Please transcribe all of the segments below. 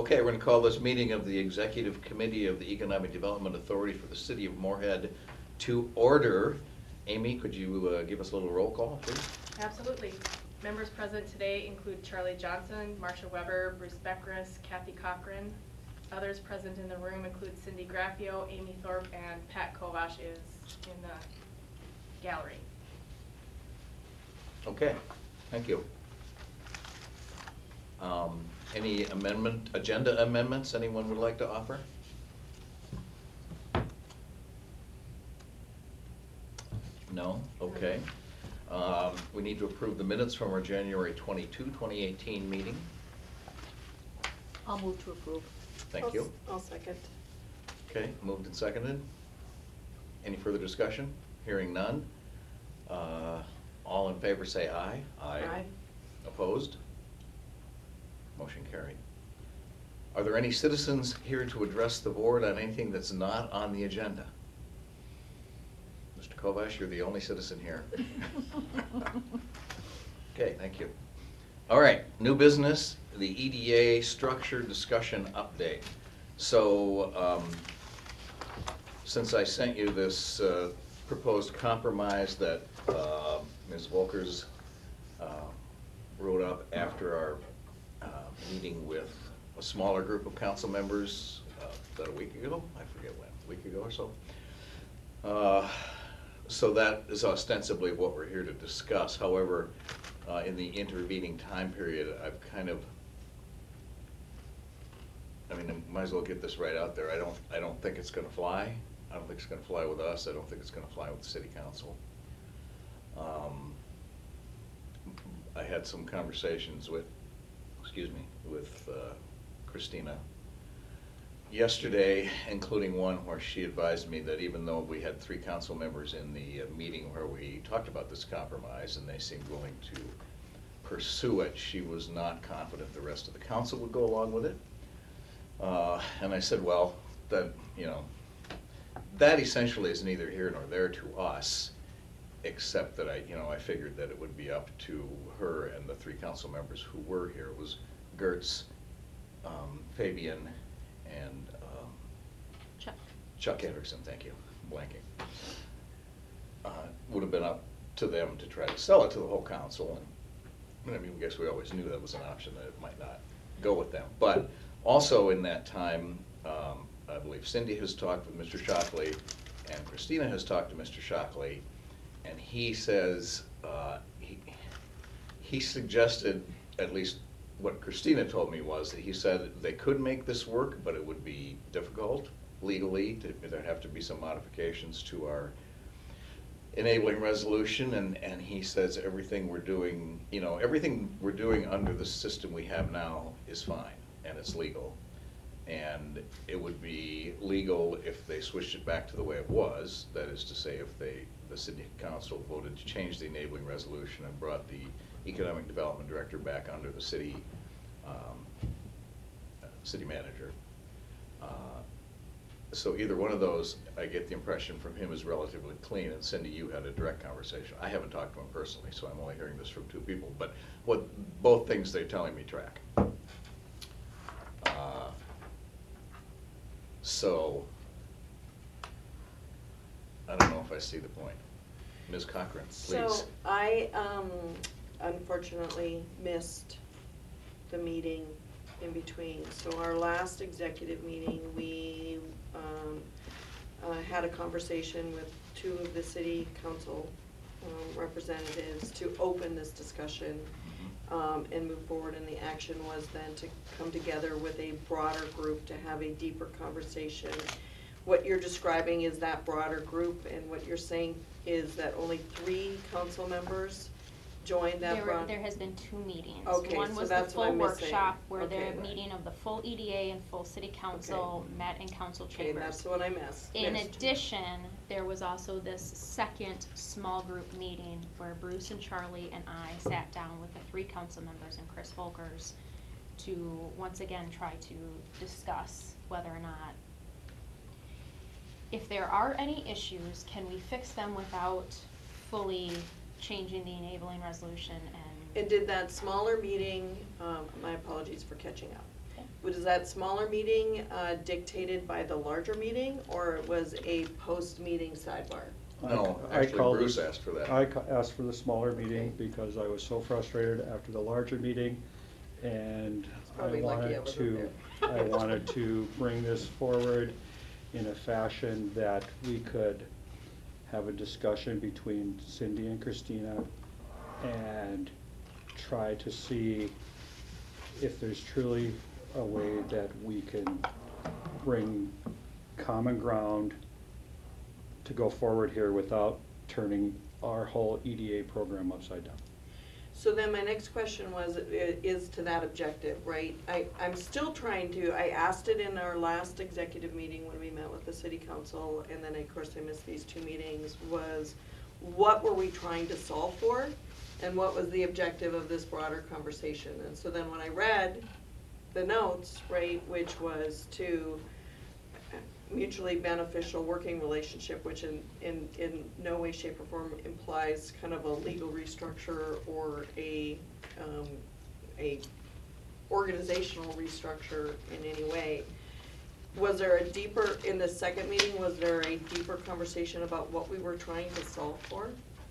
Okay, we're going to call this meeting of the Executive Committee of the Economic Development Authority for the City of Moorhead to order. Amy, could you give us a little roll call, please? Absolutely. Members present today include Charlie Johnson, Marsha Weber, Bruce Beckrus, Kathy Cochran. Others present in the room include Cindy Graffio, Amy Thorpe, and Pat Kovash is in the gallery. Okay, thank you. Any agenda amendments anyone would like to offer? No? Okay. We need to approve the minutes from our January 22, 2018 meeting. I'll move to approve. Thank you. I'll second. Okay, moved and seconded. Any further discussion? Hearing none. All in favor say aye. Aye. Opposed? Motion carried. Are there any citizens here to address the board on anything that's not on the agenda? Mr. Kovash, you're the only citizen here. Okay, thank you. All right, new business, the EDA structure discussion update. So, since I sent you this proposed compromise that Ms. Volkers wrote up after our meeting with a smaller group of council members about a week ago, I forget when, a week ago or so. So that is ostensibly what we're here to discuss. However, in the intervening time period, I've kind of, I might as well get this right out there. I don't think it's going to fly. I don't think it's going to fly with us. I don't think it's going to fly with the city council. I had some conversations with Christina yesterday, including one where she advised me that even though we had 3 council members in the meeting where we talked about this compromise and they seemed willing to pursue it, she was not confident the rest of the council would go along with it. And I said, well, that essentially is neither here nor there to us, except that I figured that it would be up to her and the 3 council members who were here. It was Gertz, Fabian, and Chuck Anderson, thank you, I'm blanking. Would have been up to them to try to sell it to the whole council, and I guess we always knew that was an option, that it might not go with them. But also in that time, I believe Cindy has talked with Mr. Shockley, and Christina has talked to Mr. Shockley, and he says, he suggested, at least what Christina told me was, that he said they could make this work, but it would be difficult legally. There'd have to be some modifications to our enabling resolution, and he says everything we're doing, everything we're doing under the system we have now is fine, and it's legal. And it would be legal if they switched it back to the way it was. That is to say, if the city council voted to change the enabling resolution and brought the economic development director back under the city city manager. So either one of those, I get the impression from him, is relatively clean. And Cindy, you had a direct conversation. I haven't talked to him personally, so I'm only hearing this from 2 people. But both things they're telling me track. So, I don't know if I see the point. Ms. Cochran, please. So I unfortunately missed the meeting in between. So our last executive meeting, we had a conversation with 2 of the city council representatives to open this discussion and move forward, and the action was then to come together with a broader group to have a deeper conversation. What you're describing is that broader group, and what you're saying is that only 3 council members joined that broad? There has been 2 meetings. Okay, One so was the that's what full I'm missing. workshop where Okay. the meeting of the full EDA and full city council met in council Okay, chambers. that's what I missed. In addition, there was also this second small group meeting where Bruce and Charlie and I sat down with the 3 council members and Chris Volkers to once again try to discuss whether or not, if there are any issues, can we fix them without fully changing the enabling resolution. And did that smaller meeting, my apologies for catching up, was that smaller meeting dictated by the larger meeting, or it was a post-meeting sidebar? No, I actually called Bruce it- asked for that. I asked for the smaller meeting Okay. because I was so frustrated after the larger meeting, and I Probably lucky I wanted wasn't to, there. I wanted to bring this forward in a fashion that we could have a discussion between Cindy and Christina and try to see if there's truly a way that we can bring common ground to go forward here without turning our whole EDA program upside down. So then my next question is to that objective, right? I'm still trying to, I asked it in our last executive meeting when we met with the city council, and then of course I missed these 2 meetings, was what were we trying to solve for? And what was the objective of this broader conversation? And so then when I read the notes, right, which was to mutually beneficial working relationship, which in no way, shape, or form implies kind of a legal restructure or a organizational restructure in any way. Was there a deeper, in the second meeting, was there a deeper conversation about what we were trying to solve for?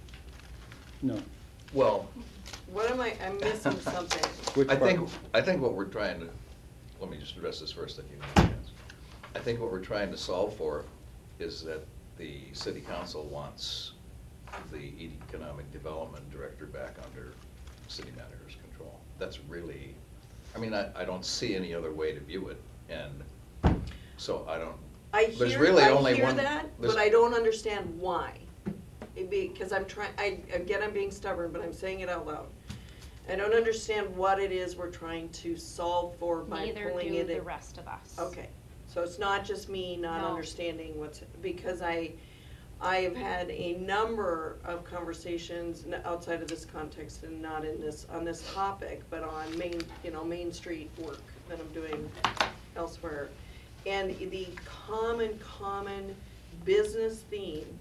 No. Well, What am I'm missing something. Which I think, part? I think what we're trying to, let me just address this first, if you have a chance. I think what we're trying to solve for is that the city council wants the economic development director back under city manager's control. That's really, I mean, I don't see any other way to view it, and so I don't, there's really only one. I hear that, there's- but I don't understand why. Because I'm again, I'm being stubborn, but I'm saying it out loud. I don't understand what it is we're trying to solve for by Neither pulling do it in. the rest of us. Okay, so it's not just me not No. understanding because I have had a number of conversations outside of this context and not on this topic, but on Main Street work that I'm doing elsewhere. And the common business theme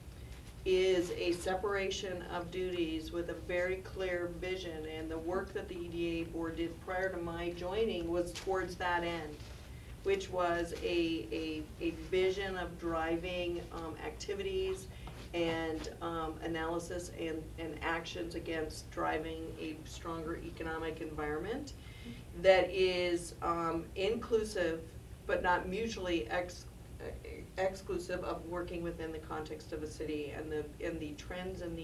is a separation of duties with a very clear vision, and the work that the EDA board did prior to my joining was towards that end, which was a vision of driving activities and analysis and actions against driving a stronger economic environment that is inclusive but not mutually exclusive of working within the context of a city, and the trends and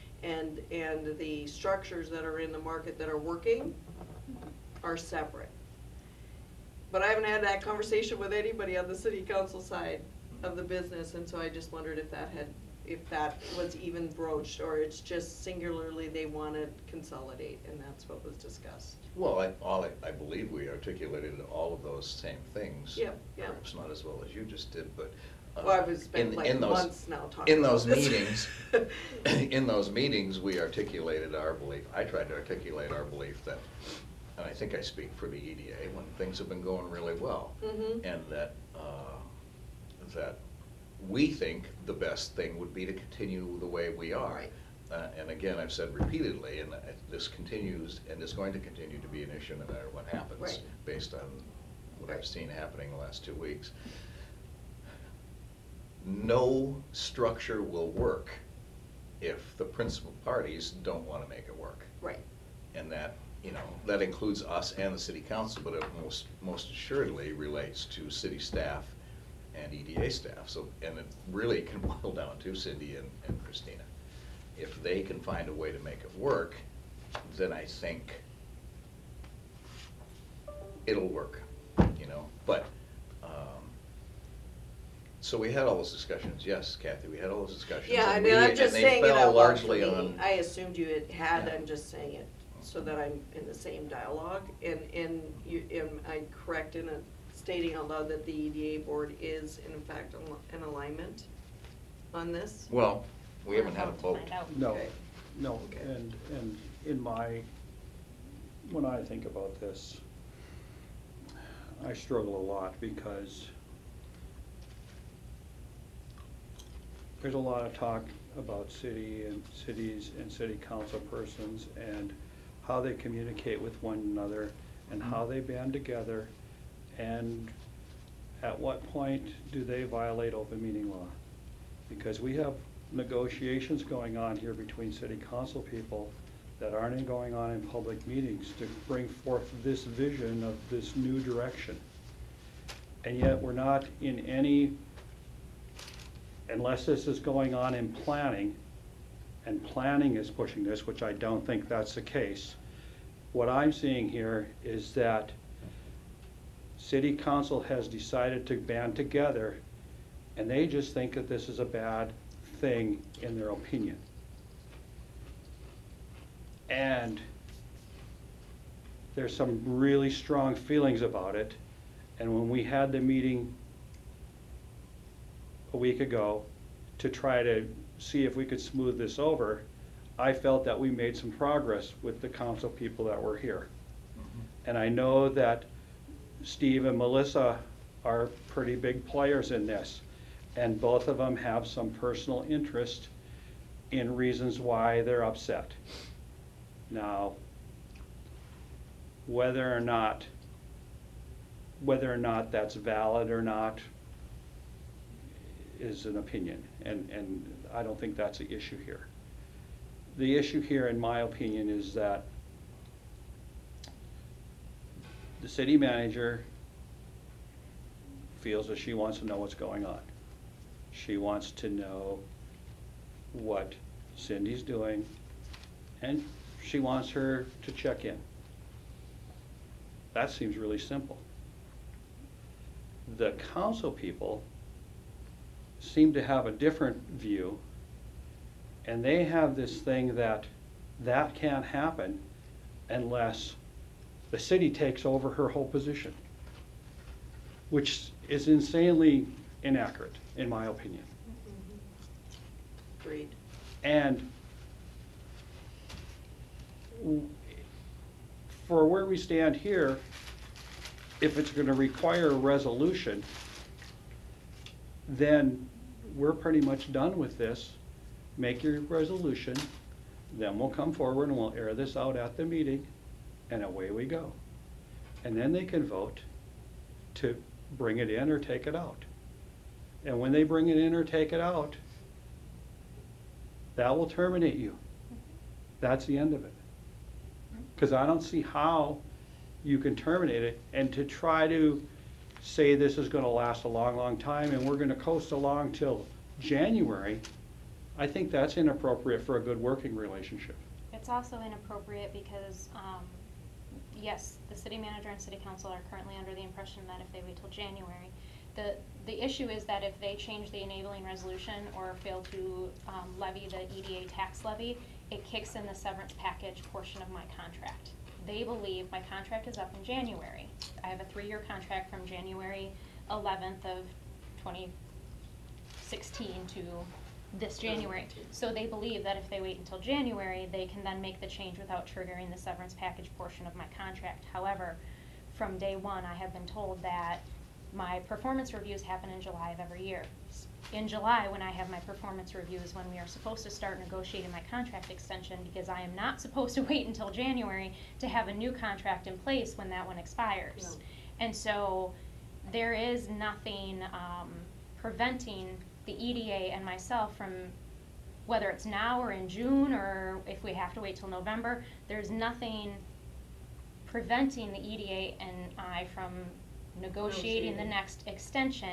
the structures that are in the market that are working are separate. But I haven't had that conversation with anybody on the city council side of the business, and so I just wondered if that was even broached, or it's just singularly they want to consolidate, and that's what was discussed. Well, I believe we articulated all of those same things. Yep, yep. Perhaps not as well as you just did, but. Well, I've spent like in those- months now talking In about those this. meetings, in those meetings, we articulated our belief, I tried to articulate our belief that, and I think I speak for the EDA, when things have been going really well. Mhm. And that we think the best thing would be to continue the way we are. Right. And again, I've said repeatedly, and this continues and is going to continue to be an issue no matter what happens. Right. Based on what I've Right. seen happening the last 2 weeks. No structure will work if the principal parties don't want to make it work. Right. And that, that includes us and the city council, but it most assuredly relates to city staff and EDA staff. So, and it really can boil down to Cindy and Christina. If they can find a way to make it work, then I think it'll work, but, so we had all those discussions, yes, Kathy, we had all those discussions. Yeah, I and mean, I'm just they saying it fell out loud for largely me. on- I assumed you had, Yeah. I'm just saying it so that I'm in the same dialogue. And am I correct in stating out loud that the EDA board is in fact in alignment on this? Well, we We're haven't had a about to vote. find out. No, Okay. no, Okay. and when I think about this, I struggle a lot because there's a lot of talk about cities and city council persons and how they communicate with one another and how they band together And at what point do they violate open meeting law? Because we have negotiations going on here between city council people that aren't going on in public meetings to bring forth this vision of this new direction. And yet we're not in any, unless this is going on in planning, and planning is pushing this, which I don't think that's the case. What I'm seeing here is that city council has decided to band together, and they just think that this is a bad thing in their opinion. And there's some really strong feelings about it. And when we had the meeting a week ago to try to see if we could smooth this over, I felt that we made some progress with the council people that were here. And I know that Steve and Melissa are pretty big players in this, and both of them have some personal interest in reasons why they're upset. Now, whether or not that's valid or not is an opinion, and I don't think that's the issue here. The issue here, in my opinion, is that the city manager feels that she wants to know what's going on. She wants to know what Cindy's doing, and she wants her to check in. That seems really simple. The council people seem to have a different view, and they have this thing that can't happen unless the city takes over her whole position, which is insanely inaccurate, in my opinion. Agreed. And for where we stand here, if it's gonna require a resolution, then we're pretty much done with this. Make your resolution, then we'll come forward and we'll air this out at the meeting, and away we go. And then they can vote to bring it in or take it out. And when they bring it in or take it out, that will terminate you. That's the end of it. Because I don't see how you can terminate it, and to try to say this is gonna last a long, long time and we're gonna coast along till January, I think that's inappropriate for a good working relationship. It's also inappropriate because, yes, the city manager and city council are currently under the impression that if they wait till January, the issue is that if they change the enabling resolution or fail to levy the EDA tax levy, it kicks in the severance package portion of my contract. They believe my contract is up in January. I have a 3-year contract from January 11th of 2016 to this January. So they believe that if they wait until January, they can then make the change without triggering the severance package portion of my contract. However, from day one, I have been told that my performance reviews happen in July of every year. In July, when I have my performance reviews, when we are supposed to start negotiating my contract extension, because I am not supposed to wait until January to have a new contract in place when that one expires. No. And so there is nothing preventing the EDA and myself from, whether it's now or in June or if we have to wait till November, there's nothing preventing the EDA and I from negotiating the next extension.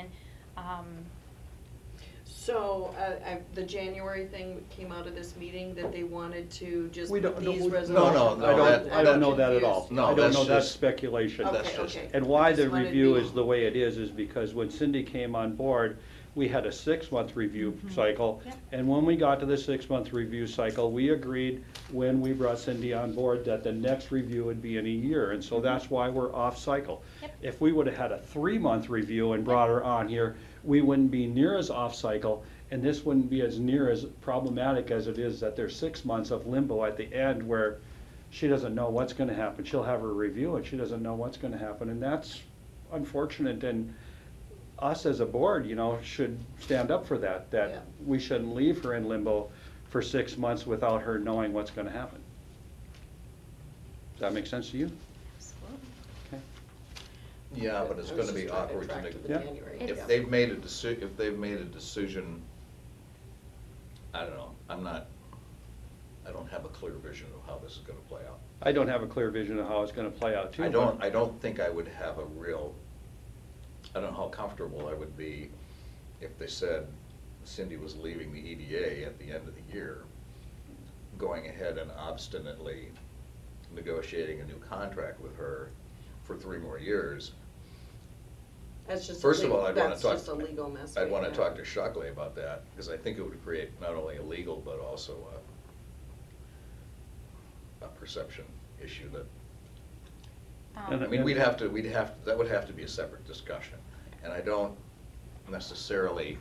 So, the January thing came out of this meeting, that they wanted to just We put don't, these no, resolutions. no, I don't know that at all. No, I don't that's know, that's just- speculation. That's Okay, just- okay. And why the Just wanted to review be- is the way it is because when Cindy came on board, we had a 6-month review cycle. Yep. And when we got to the 6-month review cycle, we agreed when we brought Cindy on board that the next review would be in a year. And so that's why we're off cycle. Yep. If we would've had a 3-month review and brought her on here, we wouldn't be near as off cycle. And this wouldn't be as near as problematic as it is that there's 6 months of limbo at the end where she doesn't know what's gonna happen. She'll have her review and she doesn't know what's gonna happen. And that's unfortunate, and us as a board, should stand up for that, Yeah. that we shouldn't leave her in limbo for 6 months without her knowing what's gonna happen. Does that make sense to you? Absolutely. Okay. Yeah, but it's I was gonna be just trying to awkward to track make. the Yeah. January. It's- If they've made a decision, I don't know, I don't have a clear vision of how this is gonna play out. I don't have a clear vision of how it's gonna play out too. I but- don't think I would have a real, I don't know how comfortable I would be if they said Cindy was leaving the EDA at the end of the year, going ahead and obstinately negotiating a new contract with her for 3 more years. That's just. First of all, I'd wanna That's talk. just a legal mess. I'd we wanna have. talk to Shockley about that, because I think it would create not only a legal, but also a perception issue that, And I mean, that would have to be a separate discussion. And I don't necessarily,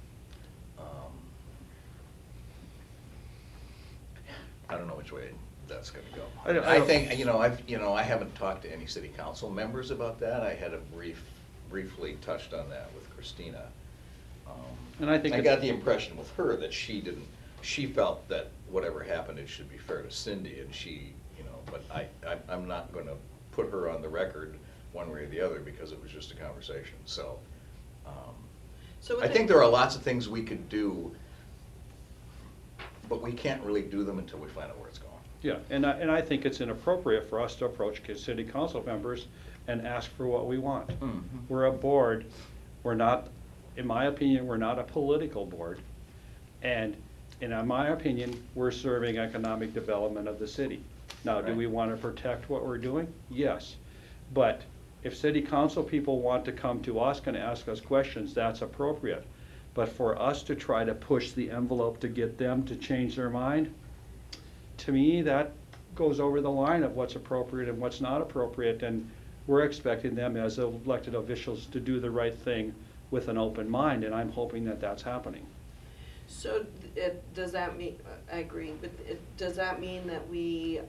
I don't know which way that's gonna go. I I think, I haven't talked to any city council members about that. I had briefly touched on that with Christina. And I think I it's- got the impression with her that she felt that whatever happened, it should be fair to Cindy, and but I'm not gonna put her on the record one way or the other, because it was just a conversation, so. So I think there are lots of things we could do, but we can't really do them until we find out where it's going. Yeah, and I think it's inappropriate for us to approach city council members and ask for what we want. Mhm. We're a board, we're not, in my opinion, we're not a political board. And in my opinion, we're serving economic development of the city. Now, do Right. we want to protect what we're doing? Yes. But if city council people want to come to us and ask us questions, that's appropriate. But for us to try to push the envelope to get them to change their mind, to me, that goes over the line of what's appropriate and what's not appropriate. And we're expecting them as elected officials to do the right thing with an open mind, and I'm hoping that that's happening. So does that mean, I agree, but does that mean that we,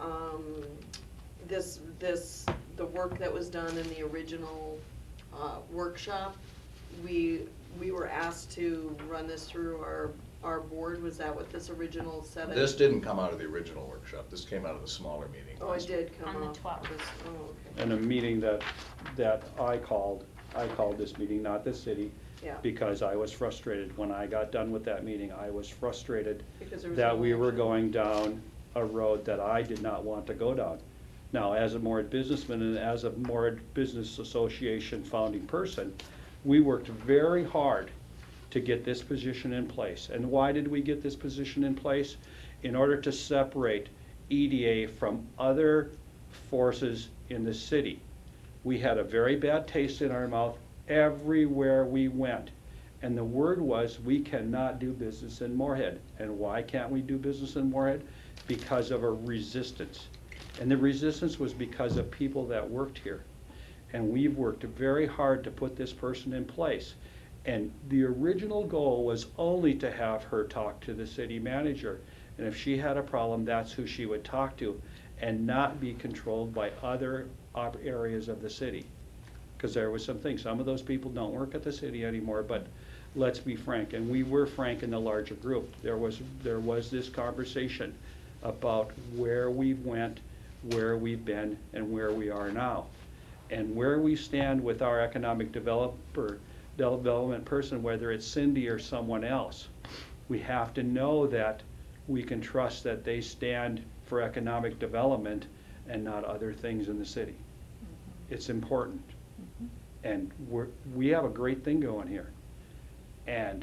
the work that was done in the original workshop, we were asked to run this through our board? Was that what this original 7? This didn't come out of the original workshop, this came out of the smaller meeting. Oh, it did come On the off 12th. this, oh, okay. And a meeting that I called this meeting, not the city, Yeah. because I was frustrated. When I got done with that meeting, I was frustrated Because there was that no we were action. going down a road that I did not want to go down. Now, as a Morehead businessman and as a Morehead Business Association founding person, we worked very hard to get this position in place. And why did we get this position in place? In order to separate EDA from other forces in the city. We had a very bad taste in our mouth everywhere we went. And the word was, we cannot do business in Morehead. And why can't we do business in Morehead? Because of a resistance. And the resistance was because of people that worked here. And we've worked very hard to put this person in place. And the original goal was only to have her talk to the city manager. And if she had a problem, that's who she would talk to, and not be controlled by other areas of the city. Because there was some things, some of those people don't work at the city anymore, but let's be frank, and we were frank in the larger group. There was this conversation about where we went, where we've been, and where we are now. And where we stand with our economic development person, whether it's Cindy or someone else, we have to know that we can trust that they stand for economic development and not other things in the city. It's important. And we have a great thing going here. And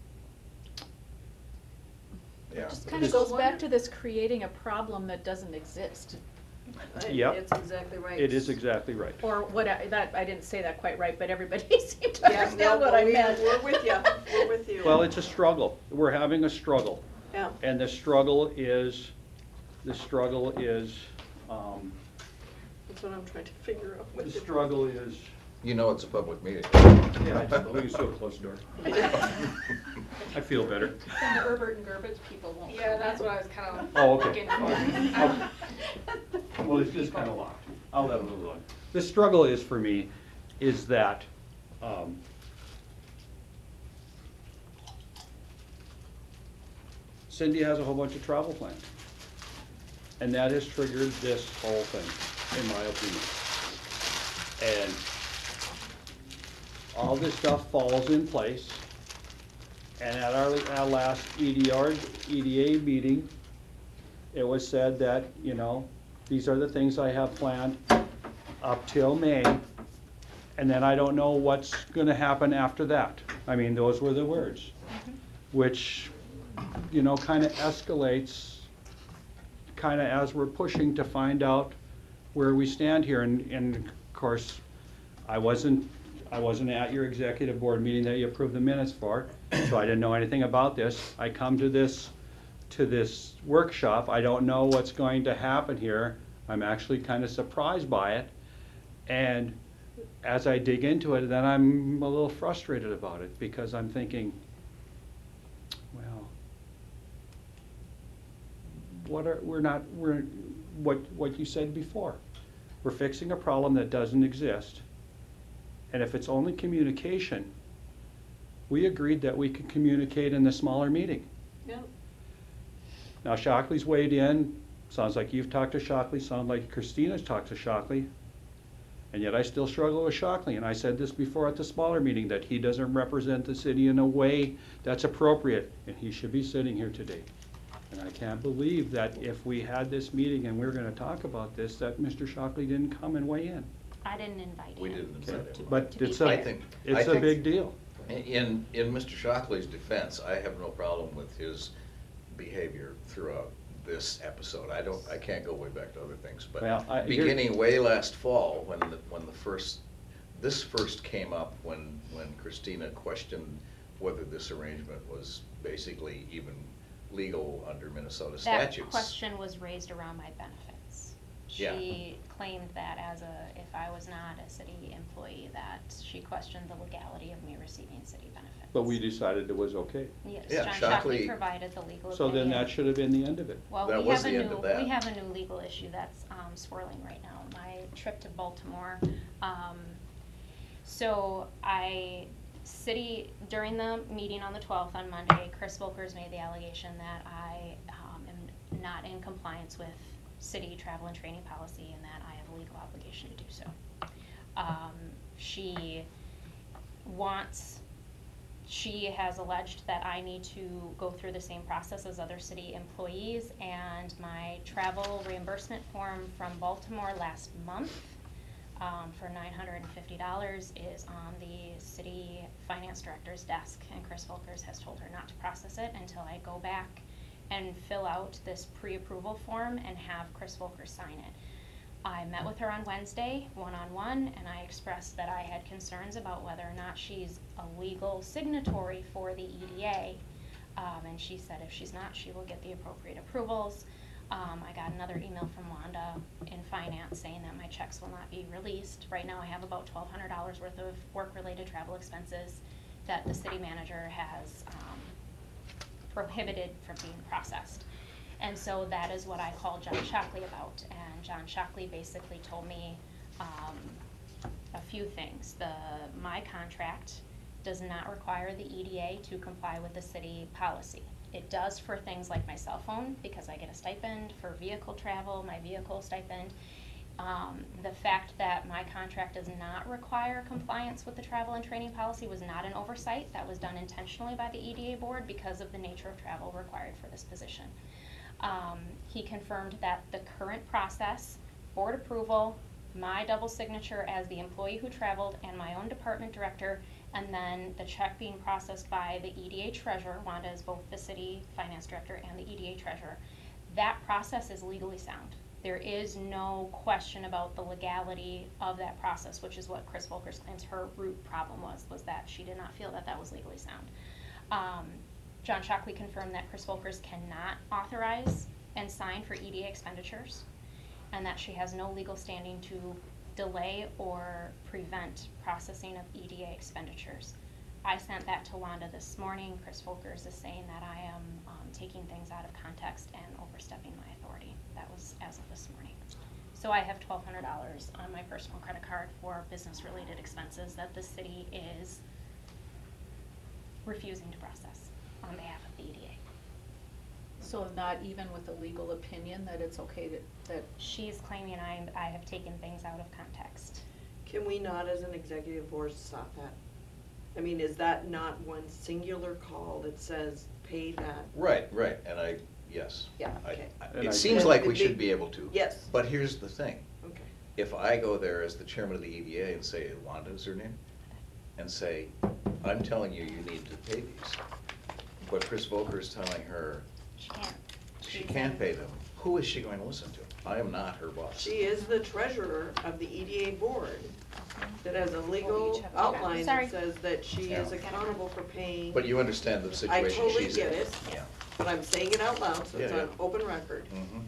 Yeah. Just kind of goes back to this creating a problem that doesn't exist. Yep. It's exactly right. it is exactly right. Or what, I didn't say that quite right, but everybody seemed to Yeah, no, understand what but I meant. We're with you, we're with you. Well, it's a struggle. We're having a struggle. Yeah. And the struggle is, That's what I'm trying to figure out. the struggle is, You know it's a public meeting. yeah, we can still close the door. I feel better. And the Herbert and Gerbich people won't. Yeah, that's what I was kind of Oh, okay. looking for. Well, it's just kind of locked. I'll let it move on. The struggle is, for me, is that, Cindy has a whole bunch of travel plans. And that has triggered this whole thing, in my opinion. And all this stuff falls in place. And at our last EDA meeting, it was said that, you know, these are the things I have planned up till May, and then I don't know what's gonna happen after that. I mean, those were the words, which, you know, kinda escalates, kinda as we're pushing to find out where we stand here, and of course, I wasn't at your executive board meeting that you approved the minutes for, so I didn't know anything about this. I come to this workshop, I don't know what's going to happen here. I'm actually kind of surprised by it. And as I dig into it, then I'm a little frustrated about it, because I'm thinking, well, what you said before. We're fixing a problem that doesn't exist. And if it's only communication, we agreed that we could communicate in the smaller meeting. Yep. Now Shockley's weighed in, sounds like you've talked to Shockley, sounds like Christina's talked to Shockley. And yet I still struggle with Shockley, and I said this before at the smaller meeting, that he doesn't represent the city in a way that's appropriate, and he should be sitting here today. And I can't believe that if we had this meeting and we were gonna talk about this, that Mr. Shockley didn't come and weigh in. I didn't invite him. We didn't invite him. But To be it's fair. I a, think- it's a big deal. In Mr. Shockley's defense, I have no problem with his behavior throughout this episode. I can't go way back to other things, but Well, beginning way last fall, this first came up when Christina questioned whether this arrangement was basically even legal under Minnesota statutes. That question was raised around my benefits. Yeah. She claimed that if I was not a city employee, that she questioned the legality of me receiving city benefits. But we decided it was okay. Yes, Yeah, John Shockley- Shockley provided the legal opinion. So then that should have been the end of it. Well, That we was have the end of that. we have a new legal issue that's swirling right now. My trip to Baltimore. During the meeting on the 12th on Monday, Chris Volkers made the allegation that I am not in compliance with city travel and training policy, and that I have a legal obligation to do so. She has alleged that I need to go through the same process as other city employees, and my travel reimbursement form from Baltimore last month for $950 is on the city finance director's desk, and Chris Volkers has told her not to process it until I go back and fill out this pre-approval form and have Chris Volkers sign it. I met with her on Wednesday, one-on-one, and I expressed that I had concerns about whether or not she's a legal signatory for the EDA. And she said if she's not, she will get the appropriate approvals. I got another email from Wanda in finance saying that my checks will not be released. Right now I have about $1,200 worth of work-related travel expenses that the city manager has prohibited from being processed. And so that is what I called John Shockley about, and John Shockley basically told me a few things. My contract does not require the EDA to comply with the city policy. It does for things like my cell phone, because I get a stipend for vehicle travel, my vehicle stipend. The fact that my contract does not require compliance with the travel and training policy was not an oversight. That was done intentionally by the EDA board because of the nature of travel required for this position. He confirmed that the current process, board approval, my double signature as the employee who traveled, and my own department director, and then the check being processed by the EDA treasurer. Wanda is both the city finance director and the EDA treasurer. That process is legally sound. There is no question about the legality of that process, which is what Chris Volkers claims her root problem was that she did not feel that that was legally sound. John Shockley confirmed that Chris Volkers cannot authorize and sign for EDA expenditures, and that she has no legal standing to delay or prevent processing of EDA expenditures. I sent that to Wanda this morning. Chris Volkers is saying that I am taking things out of context and overstepping my authority. That was as of this morning. So I have $1,200 on my personal credit card for business-related expenses that the city is refusing to process on behalf of the EDA. So not even with a legal opinion that it's okay that, She's claiming I have taken things out of context. Can we not, as an executive board, stop that? I mean, is that not one singular call that says pay that? Right, and yes. Yeah, I- okay. And It I- seems And like the we should big- be able to. Yes. But here's the thing. Okay. If I go there as the chairman of the EDA and say, Wanda is her name, and say, I'm telling you, you need to pay these, but Chris Volker is telling her She can't. she can't pay them, who is she going to listen to? I am not her boss. She is the treasurer of the EDA board that has a Well, legal each have- outline Sorry. that says that she is Yeah. accountable for paying. But you understand the I situation totally she's get in. it. Yeah. But I'm saying it out loud, so it's Yeah, on yeah. open record. Mhm.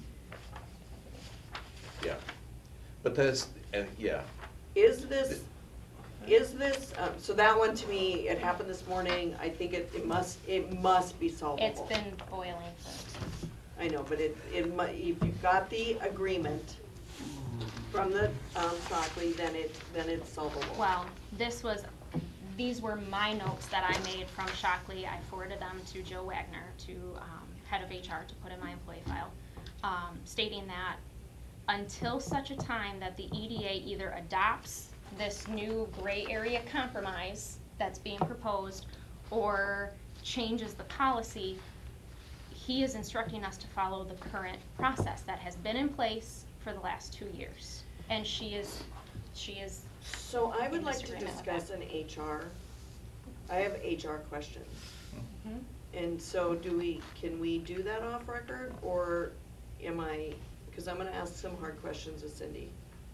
Yeah. But that's, yeah. Is this, so that one to me, it happened this morning, I think it must be solvable. It's been boiling for, I know, but if you've got the agreement from the, Shockley, then it's solvable. well, these were my notes that I made from Shockley. I forwarded them to Joe Wagner, to head of HR, to put in my employee file, stating that until such a time that the EDA either adopts this new gray area compromise that's being proposed or changes the policy, he is instructing us to follow the current process that has been in place for the last 2 years. And she is So I would in like to disagreement with discuss that. an HR, I have HR questions. Mhm. And so can we do that off record, or because I'm gonna ask some hard questions of Cindy.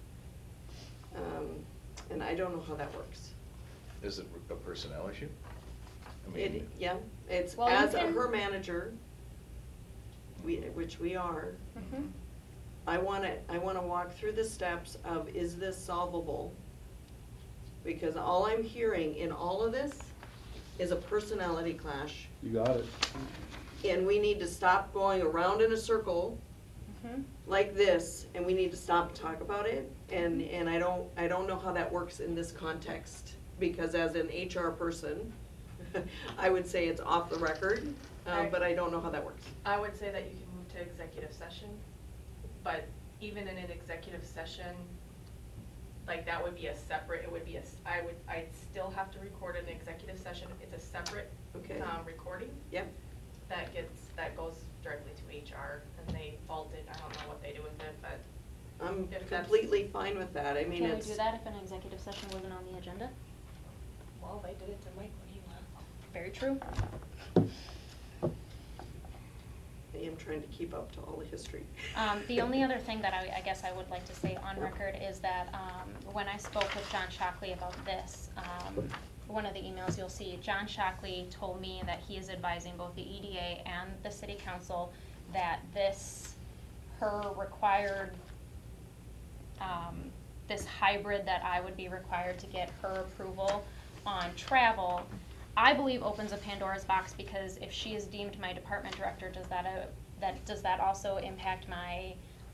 And I don't know how that works. Is it a personnel issue? I It, mean, yeah, it's Well, you as can- her manager, which we are, Mhm. I wanna walk through the steps of, is this solvable? Because all I'm hearing in all of this is a personality clash, You got it. and we need to stop going around in a circle Mhm. like this, and we need to stop and talk about it, and I don't know how that works in this context, because as an HR person, I would say it's off the record, but I don't know how that works. I would say that you can move to executive session, but even in an executive session, like that would be a separate, it would be I'd still have to record an executive session. It's a separate, Okay. Recording Yep, that goes directly to HR, and they vault it. I don't know what they do with it, but I'm If that's- completely fine with that, I mean, Can we it's. do that if an executive session wasn't on the agenda? well, they did it to Mike when he left. Very true. I am trying to keep up to all the history. The only other thing that I guess I would like to say on record is that when I spoke with John Shockley about this, one of the emails you'll see, John Shockley told me that he is advising both the EDA and the city council that her required, this hybrid that I would be required to get her approval on travel, I believe opens a Pandora's box, because if she is deemed my department director, does that also impact my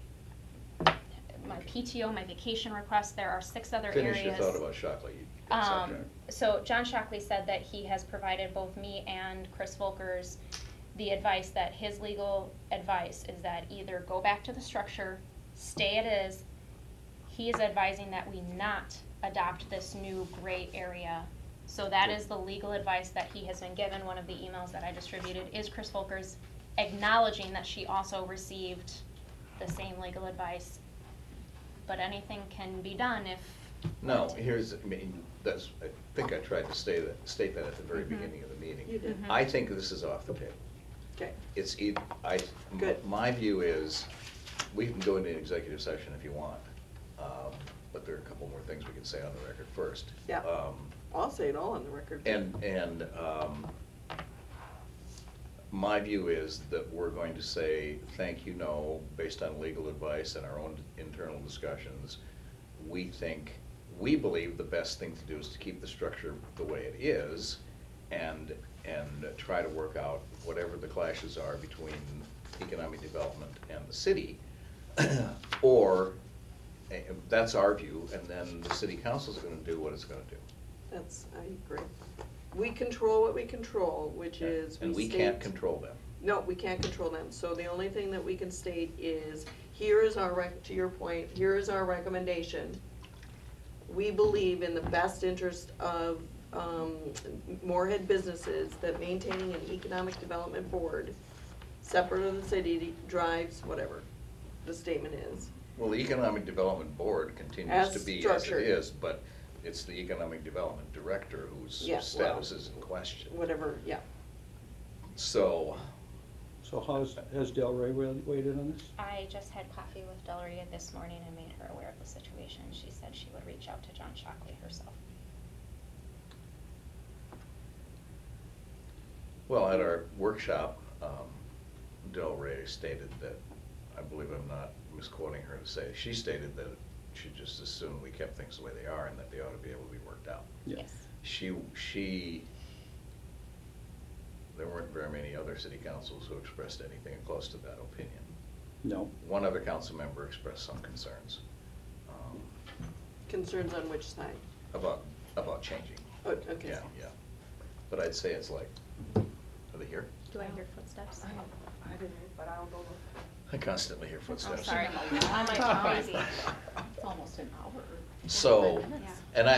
PTO, my vacation requests? There are 6 other areas. finish your thought about Shockley. You get sidetracked. So John Shockley said that he has provided both me and Chris Volkers the advice that his legal advice is that either go back to the structure, stay it is. He is advising that we not adopt this new gray area. So that is the legal advice that he has been given. One of the emails that I distributed is Chris Volkers acknowledging that she also received the same legal advice. But anything can be done if. No, I think I tried to state that at the very Mhm. beginning of the meeting. You did. Mhm. I think this is off the table. Okay, It's, Good. my view is, we can go into an executive session if you want, but there are a couple more things we can say on the record first. Yeah. I'll say it all on the record. And my view is that we're going to say, thank you, no, based on legal advice and our own internal discussions. We believe the best thing to do is to keep the structure the way it is, and try to work out whatever the clashes are between economic development and the city. Or, that's our view, and then the city council's gonna do what it's gonna do. I agree. We control what we control, which is And we state. can't control them. No, we can't control them, so the only thing that we can state is, here is our to your point, here is our recommendation. We believe in the best interest of Moorhead businesses that maintaining an economic development board separate of the city drives whatever the statement is. Well, the Economic Development Board continues As to be as structured. it is, but it's the Economic Development Director whose Yeah, well, status is in question. Whatever, yeah. So, So has Del Rey weighed in on this? I just had coffee with Del Rey this morning and made her aware of the situation. She said she would reach out to John Shockley herself. well, at our workshop, Del Rey stated that, I believe I'm not misquoting her to say, she stated that she just assumed we kept things the way they are and that they ought to be able to be worked out. Yeah. Yes. There weren't very many other city councils who expressed anything close to that opinion. No. One other council member expressed some concerns Concerns on which side? about changing. Oh, okay. Yeah, yeah. But I'd say it's like, are they here? Do I hear footsteps? I didn't, but I'll go. I constantly hear Oh, footsteps. sorry. It's I'm like crazy. almost an hour. So, 45 minutes.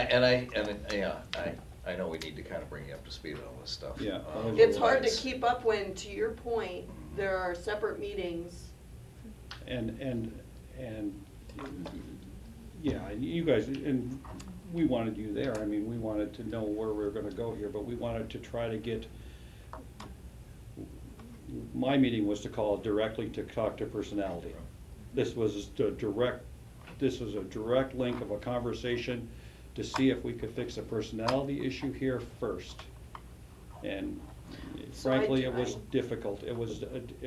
I know we need to kind of bring you up to speed on all this stuff. Yeah. It's hard to Otherwise- keep up when, to your point, there are separate meetings. And, yeah, you guys, and we wanted you there, I mean, we wanted to know where we were gonna go here, but we wanted to try to get, my meeting was to call directly to talk to personality. This was a direct link of a conversation to see if we could fix a personality issue here first. And So I- frankly, it was difficult, it was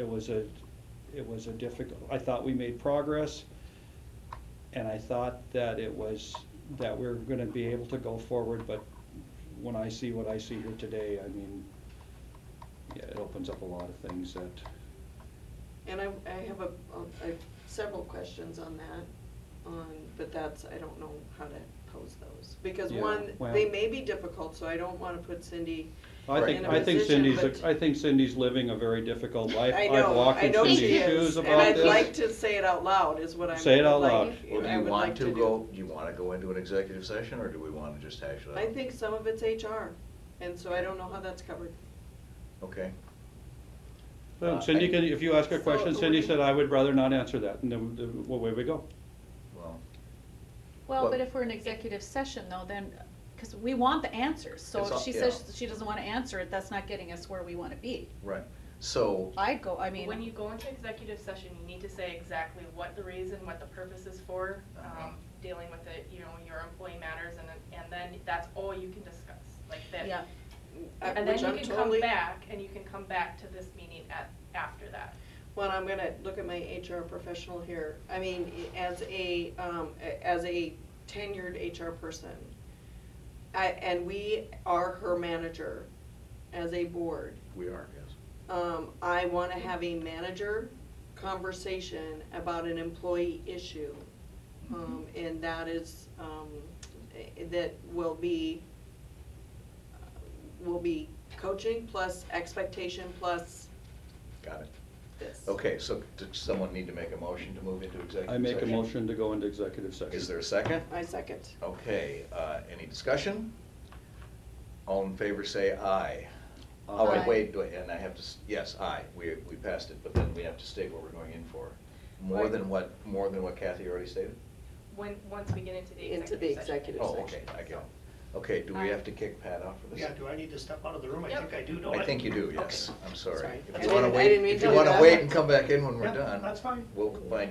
a difficult, I thought we made progress, and I thought that that we're gonna be able to go forward, but when I see what I see here today, I mean, yeah, it opens up a lot of things that, And I have several questions on that, but I don't know how to pose those. Because Yeah, one, well- they may be difficult, so I don't wanna put Cindy I in a think position, Cindy's, but- I think Cindy's living a very difficult life. I I've know, walked I in know Cindy's she shoes is, about and I'd this. like to say it out loud, is what I'm. Say it out like, loud. Well, do I you would want like to do. go, do you want to go into an executive session, or do we want to just hash it out? I think some of it's HR, and so I don't know how that's covered. Okay. Well, Cindy, if you ask a So, question, Cindy we- said, I would rather not answer that, and then, away we go. Well, Well, Well- but if we're in executive session though, then, because we want the answers, so It's if all- she yeah. says she doesn't want to answer it, that's not getting us where we want to be. right. So, I'd go, I mean. When you go into executive session, you need to say exactly what the reason, what the purpose is for, dealing with it, your employee matters, and then that's all you can discuss, like that. Yeah. And then Which you I'm can totally- come back, and you can come back to this meeting after that. Well, I'm gonna look at my HR professional here. I mean, as a tenured HR person, and we are her manager as a board. we are, yes. I wanna have a manager conversation about an employee issue. And that is, that will be coaching plus expectation plus Got it. this. Okay, so does someone need to make a motion to move into executive session? I make a motion to go into executive session. Is there a second? I second. Okay, any discussion? All in favor say aye. Oh, Aye. wait, and I have to, yes, aye, we passed it, but then we have to state what we're going in for. More Right. than what Kathy already stated? Once we get into the Into executive the session. executive Oh, section. okay, I get it. Okay, do we have to kick Pat off for this? Yeah, do I need to step out of the room? I Yep. think I do, don't I? I think you do, yes, Okay. I'm sorry. Sorry. If I you wanna didn't wait, mean if to you do wanna that. wait and come back in when we're Yeah, done. that's fine. We'll find